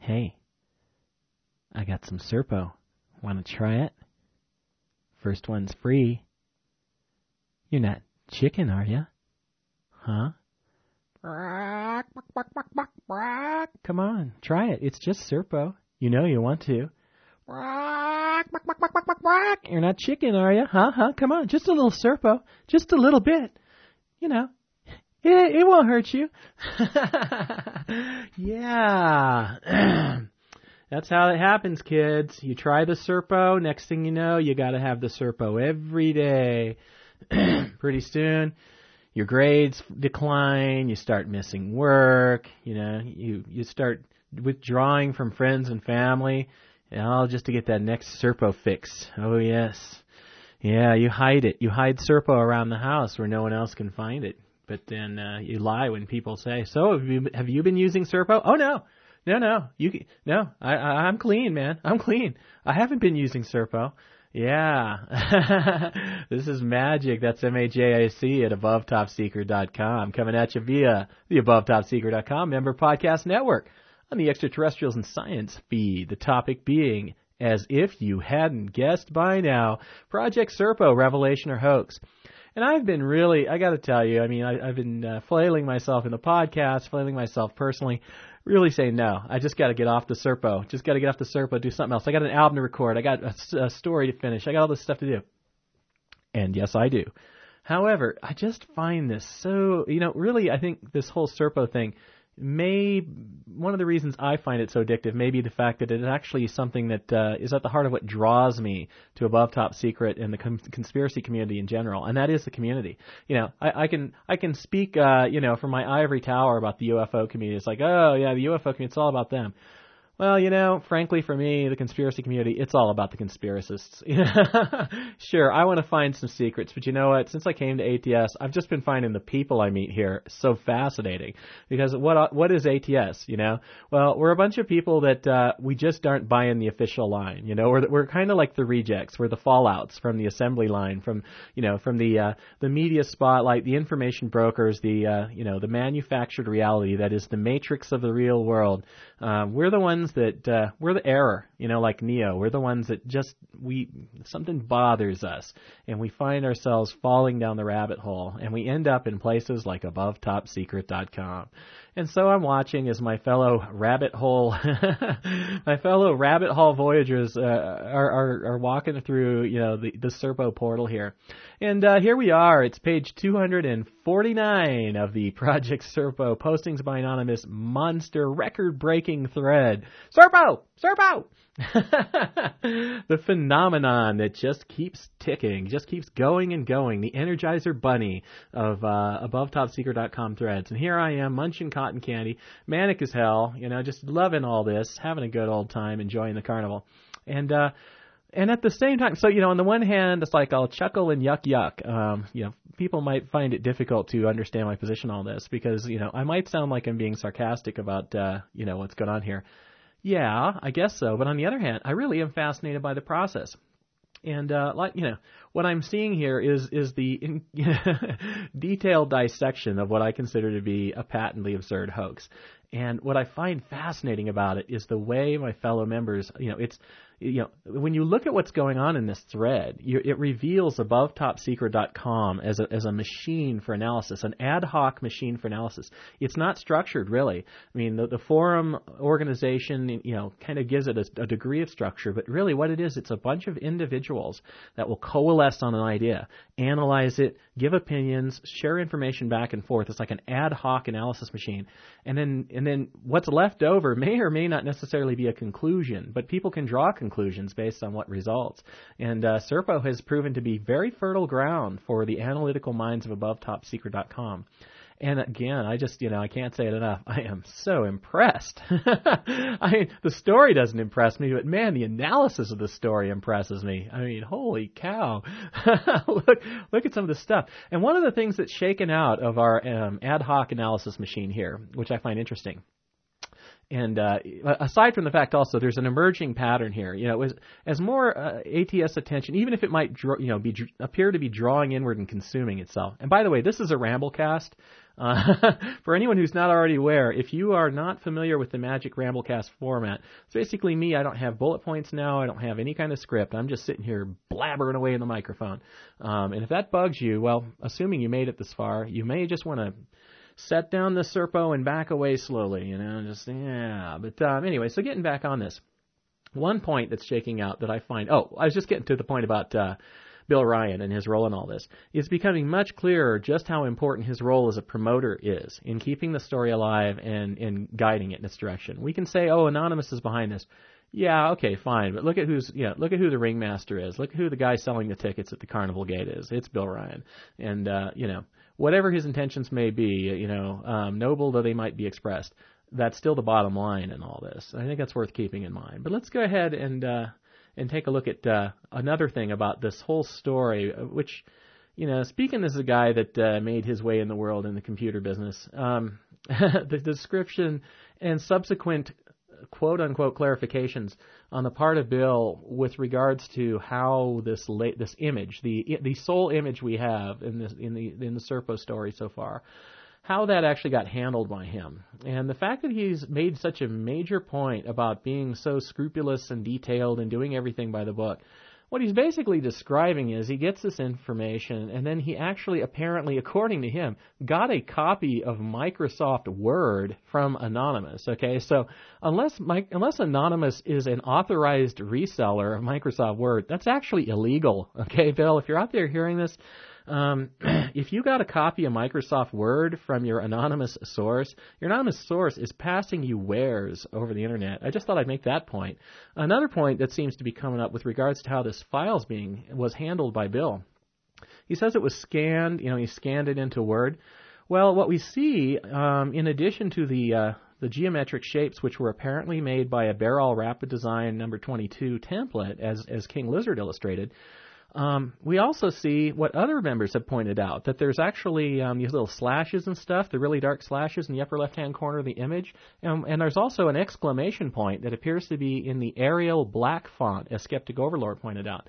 Hey, I got some Serpo. Want to try it? First one's free. You're not chicken, are you? Huh? Come on, try it. It's just Serpo. You know you want to. You're not chicken, are you? Huh? Come on, just a little Serpo. Just a little bit. You know, it won't hurt you. Yeah. That's how it happens, kids. You try the Serpo, next thing you know, you got to have the Serpo every day. Pretty soon, your grades decline, you start missing work, you start withdrawing from friends and family, all just to get that next Serpo fix. Oh, yes. Yeah, you hide it. You hide Serpo around the house where no one else can find it. But then you lie when people say, so have you been using Serpo? Oh, no. I'm clean, man. I'm clean. I haven't been using Serpo. Yeah. This is magic. That's MAJIC at AboveTopSecret.com. Coming at you via the AboveTopSecret.com member podcast network on the Extraterrestrials and Science feed. The topic being, as if you hadn't guessed by now, Project Serpo, revelation or hoax. And I've been really, I got to tell you, I've been flailing myself in the podcast, flailing myself personally, really saying, no, I just got to get off the Serpo. Just got to get off the Serpo, do something else. I got an album to record. I got a story to finish. I got all this stuff to do. And yes, I do. However, I just find this so, really, I think this whole Serpo thing one of the reasons I find it so addictive may be the fact that it is actually something that is at the heart of what draws me to Above Top Secret and the conspiracy community in general, and that is the community. I can speak, from my ivory tower about the UFO community. It's like, oh yeah, the UFO community, it's all about them. Well, frankly, for me, the conspiracy community, it's all about the conspiracists. Sure, I want to find some secrets, but you know what? Since I came to ATS, I've just been finding the people I meet here so fascinating. Because what is ATS, Well, we're a bunch of people that we just aren't buying the official line. We're kind of like the rejects. We're the fallouts from the assembly line, from the media spotlight, the information brokers, the manufactured reality that is the matrix of the real world. We're the ones that we're the error, like Neo. We're the ones that something bothers us, and we find ourselves falling down the rabbit hole, and we end up in places like AboveTopSecret.com. And so I'm watching as my fellow rabbit hole voyagers are walking through the Serpo portal here, and here we are. It's page 249 of the Project Serpo Postings by Anonymous monster record-breaking thread. Serpo! The phenomenon that just keeps ticking, just keeps going and going, the Energizer Bunny of AboveTopSecret.com threads. And here I am, munching cotton candy, manic as hell, just loving all this, having a good old time, enjoying the carnival. And at the same time, so, on the one hand, it's like I'll chuckle and yuck. People might find it difficult to understand my position on all this because, I might sound like I'm being sarcastic about, what's going on here. Yeah, I guess so. But on the other hand, I really am fascinated by the process. And, what I'm seeing here is the detailed dissection of what I consider to be a patently absurd hoax. And what I find fascinating about it is the way my fellow members, when you look at what's going on in this thread, it reveals AboveTopSecret.com as a machine for analysis, an ad hoc machine for analysis. It's not structured, really. The forum organization, kind of gives it a degree of structure, but really what it is, it's a bunch of individuals that will coalesce on an idea, analyze it, give opinions, share information back and forth. It's like an ad hoc analysis machine. And then what's left over may or may not necessarily be a conclusion, but people can draw conclusions based on what results. And Serpo has proven to be very fertile ground for the analytical minds of AboveTopSecret.com. And again, I just, I can't say it enough. I am so impressed. The story doesn't impress me, but man, the analysis of the story impresses me. Holy cow. Look at some of this stuff. And one of the things that's shaken out of our ad hoc analysis machine here, which I find interesting, And aside from the fact also, there's an emerging pattern here. As more ATS attention, even if it might appear to be drawing inward and consuming itself. And by the way, this is a Ramblecast. For anyone who's not already aware, if you are not familiar with the Magic Ramblecast format, it's basically me. I don't have bullet points now. I don't have any kind of script. I'm just sitting here blabbering away in the microphone. And if that bugs you, well, assuming you made it this far, you may just want to set down the Serpo and back away slowly, But anyway, so getting back on this, one point that's shaking out that I find, I was just getting to the point about Bill Ryan and his role in all this. It's becoming much clearer just how important his role as a promoter is in keeping the story alive and guiding it in its direction. We can say, Anonymous is behind this. Yeah, okay, fine, but look at who the ringmaster is. Look at who the guy selling the tickets at the Carnival Gate is. It's Bill Ryan. And, whatever his intentions may be, noble though they might be expressed, that's still the bottom line in all this. I think that's worth keeping in mind. But let's go ahead and take a look at another thing about this whole story, which, speaking as a guy that made his way in the world in the computer business, the description and subsequent quote-unquote clarifications on the part of Bill with regards to how this image, the sole image we have in the Serpo story so far, how that actually got handled by him. And the fact that he's made such a major point about being so scrupulous and detailed and doing everything by the book, what he's basically describing is he gets this information and then he actually apparently, according to him, got a copy of Microsoft Word from Anonymous. Okay, so unless Anonymous is an authorized reseller of Microsoft Word, that's actually illegal. Okay, Bill, if you're out there hearing this, if you got a copy of Microsoft Word from your anonymous source is passing you wares over the internet. I just thought I'd make that point. Another point that seems to be coming up with regards to how this file was handled by Bill. He says it was scanned, he scanned it into Word. Well, what we see, in addition to the geometric shapes, which were apparently made by a Barol Rapid Design number 22 template, as King Lizard illustrated, we also see what other members have pointed out, that there's actually these little slashes and stuff, the really dark slashes in the upper left-hand corner of the image, and there's also an exclamation point that appears to be in the Arial black font, as Skeptic Overlord pointed out.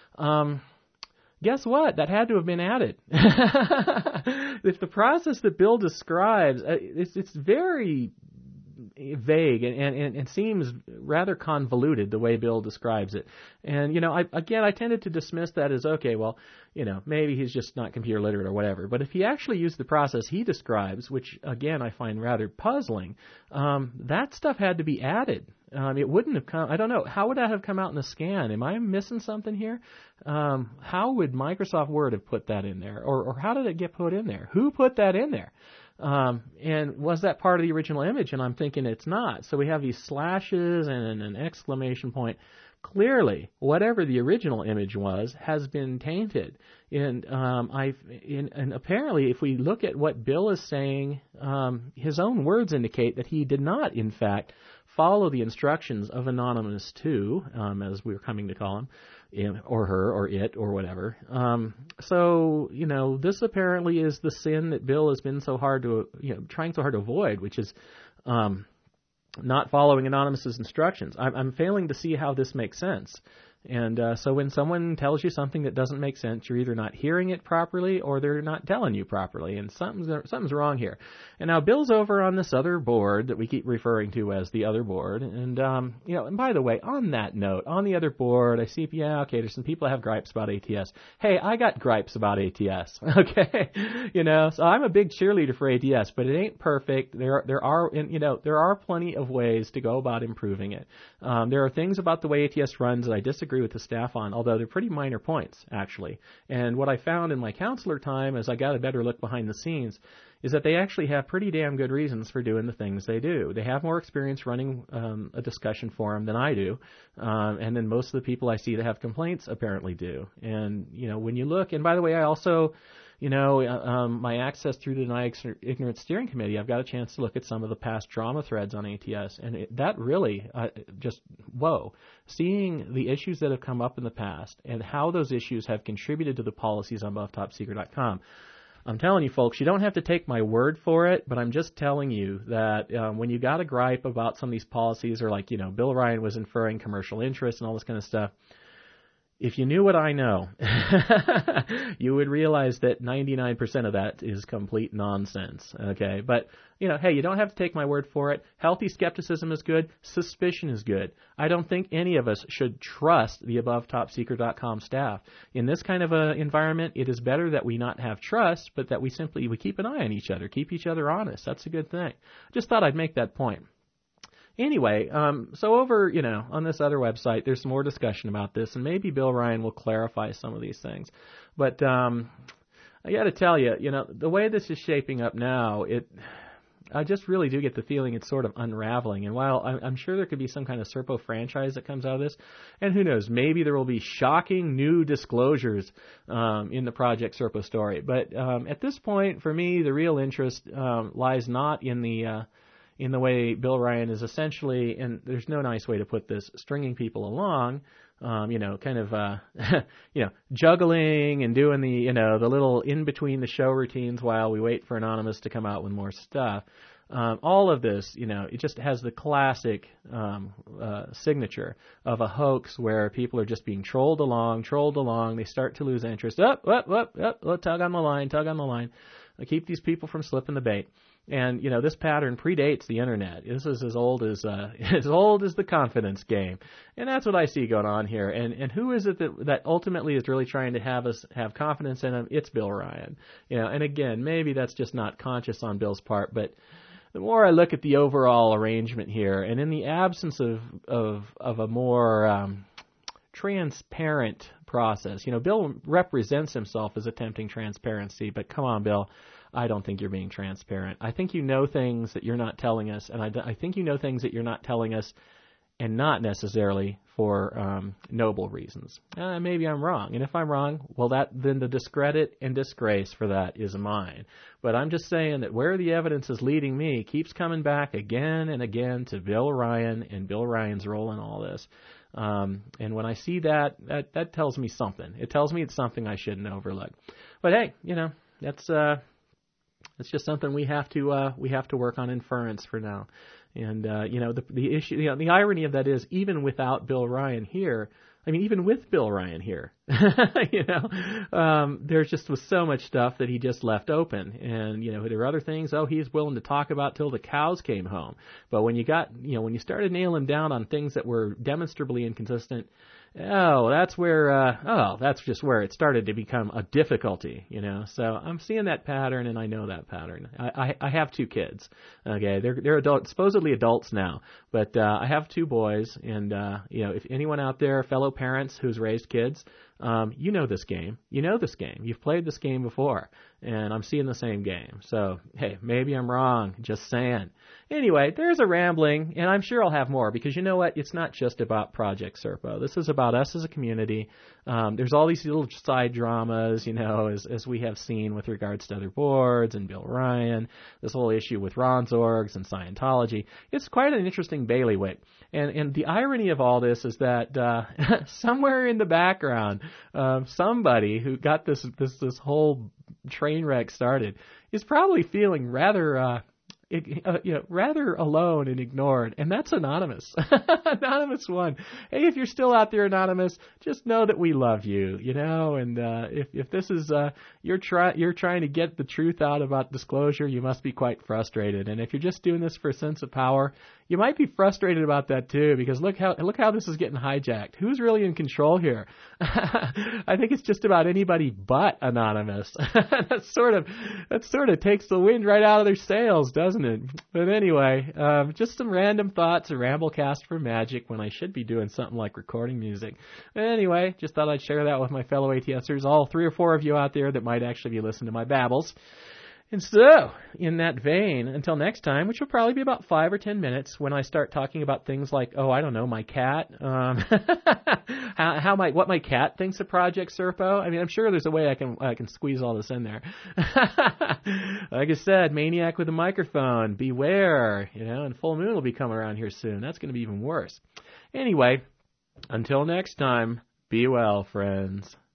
Guess what? That had to have been added. If the process that Bill describes, it's very vague and seems rather convoluted the way Bill describes it. And, I tended to dismiss that as, okay, well, maybe he's just not computer literate or whatever. But if he actually used the process he describes, which, again, I find rather puzzling, that stuff had to be added. It wouldn't have come, I don't know, how would that have come out in the scan? Am I missing something here? How would Microsoft Word have put that in there? Or how did it get put in there? Who put that in there? And was that part of the original image? And I'm thinking it's not. So we have these slashes and an exclamation point. Clearly, whatever the original image was has been tainted. And apparently, if we look at what Bill is saying, his own words indicate that he did not, in fact, follow the instructions of Anonymous 2, as we were coming to call him, or her, or it, or whatever. So, this apparently is the sin that Bill has been so hard to, trying so hard to avoid, which is not following Anonymous's instructions. I'm failing to see how this makes sense. And so when someone tells you something that doesn't make sense, you're either not hearing it properly or they're not telling you properly, and something's wrong here. And now Bill's over on this other board that we keep referring to as the other board, and and by the way, on that note, on the other board, I see, there's some people that have gripes about ATS. Hey, I got gripes about ATS, okay? So I'm a big cheerleader for ATS, but it ain't perfect. There are plenty of ways to go about improving it. There are things about the way ATS runs that I disagree with the staff on, although they're pretty minor points, actually. And what I found in my counselor time, as I got a better look behind the scenes, is that they actually have pretty damn good reasons for doing the things they do. They have more experience running a discussion forum than I do, and then most of the people I see that have complaints apparently do. And, when you look, and by the way, I also, my access through the Deny Ignorance Steering Committee, I've got a chance to look at some of the past drama threads on ATS, and that really, whoa. Seeing the issues that have come up in the past and how those issues have contributed to the policies on BuffTopSecret.com, I'm telling you, folks, you don't have to take my word for it, but I'm just telling you that when you got a gripe about some of these policies, or like, Bill Ryan was inferring commercial interest and all this kind of stuff, if you knew what I know, you would realize that 99% of that is complete nonsense, okay? But, hey, you don't have to take my word for it. Healthy skepticism is good. Suspicion is good. I don't think any of us should trust the AboveTopSecret.com staff. In this kind of a environment, it is better that we not have trust, but that we keep an eye on each other, keep each other honest. That's a good thing. Just thought I'd make that point. Anyway, so over, on this other website, there's some more discussion about this, and maybe Bill Ryan will clarify some of these things. But I got to tell you, the way this is shaping up now, I just really do get the feeling it's sort of unraveling. And while I'm sure there could be some kind of Serpo franchise that comes out of this, and who knows, maybe there will be shocking new disclosures in the Project Serpo story. But at this point, for me, the real interest lies not in the way Bill Ryan is essentially, and there's no nice way to put this, stringing people along, juggling and doing the little in between the show routines while we wait for Anonymous to come out with more stuff. All of this, it just has the classic signature of a hoax where people are just being trolled along. They start to lose interest. Tug on the line. Keep these people from slipping the bait. And, this pattern predates the internet. This is as old as the confidence game. And that's what I see going on here. And who is it that ultimately is really trying to have us have confidence in him? It's Bill Ryan. And again, maybe that's just not conscious on Bill's part, but the more I look at the overall arrangement here, and in the absence of a more transparent process, Bill represents himself as attempting transparency, but come on, Bill, I don't think you're being transparent. I think you know things that you're not telling us, and I think you know things that you're not telling us, and not necessarily for noble reasons. Maybe I'm wrong, and if I'm wrong, well, then the discredit and disgrace for that is mine. But I'm just saying that where the evidence is leading me keeps coming back again and again to Bill Ryan and Bill Ryan's role in all this. And when I see that tells me something. It tells me it's something I shouldn't overlook. But hey, it's just something we have to work on inference for now. And the issue, the irony of that is, even without Bill Ryan here, even with Bill Ryan here, there just was so much stuff that he just left open. And, there were other things, he's willing to talk about till the cows came home. But when when you started nailing him down on things that were demonstrably inconsistent, that's just where it started to become a difficulty, So I'm seeing that pattern, and I know that pattern. I have two kids. Okay, they're adults, supposedly adults now, but I have two boys, and if anyone out there, fellow parents who's raised kids, you know this game. You've played this game before, and I'm seeing the same game. So, hey, maybe I'm wrong. Just saying. Anyway, there's a rambling, and I'm sure I'll have more, because you know what? It's not just about Project Serpo. This is about us as a community. There's all these little side dramas, as we have seen with regards to other boards and Bill Ryan, this whole issue with Ronsorgs and Scientology. It's quite an interesting bailiwick. And the irony of all this is that somewhere in the background, somebody who got this whole train wreck started is probably feeling rather alone and ignored, and that's Anonymous. Anonymous one. Hey, if you're still out there, Anonymous, just know that we love you, and if this is you're trying to get the truth out about disclosure, you must be quite frustrated. And if you're just doing this for a sense of power, you might be frustrated about that too, because look how this is getting hijacked. Who's really in control here? I think it's just about anybody but Anonymous. that sort of takes the wind right out of their sails, doesn't it? But anyway, just some random thoughts, a ramblecast for magic when I should be doing something like recording music. Anyway, just thought I'd share that with my fellow ATSers, all 3 or 4 of you out there that might actually be listening to my babbles. And so, in that vein, until next time, which will probably be about 5 or 10 minutes, when I start talking about things like, my cat, what my cat thinks of Project Serpo. I'm sure there's a way I can squeeze all this in there. Like I said, maniac with a microphone, beware, and full moon will be coming around here soon. That's going to be even worse. Anyway, until next time, be well, friends.